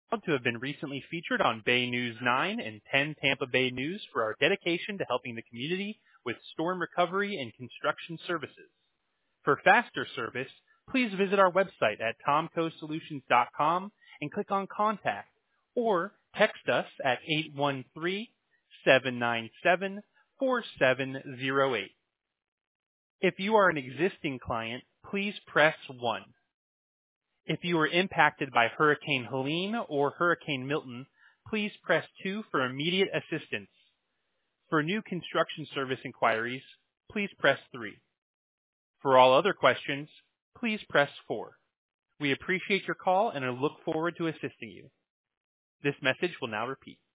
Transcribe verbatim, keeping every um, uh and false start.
proud to have been recently featured on Bay News nine and ten Tampa Bay News for our dedication to helping the community with storm recovery and construction services. For faster service, please visit our website at tomco solutions dot com and click on Contact, or text us at eight one three, seven nine seven, four seven zero eight. If you are an existing client, please press one. If you were impacted by Hurricane Helene or Hurricane Milton, please press two for immediate assistance. For new construction service inquiries, please press three. For all other questions, please press four. We appreciate your call and I look forward to assisting you. This message will now repeat.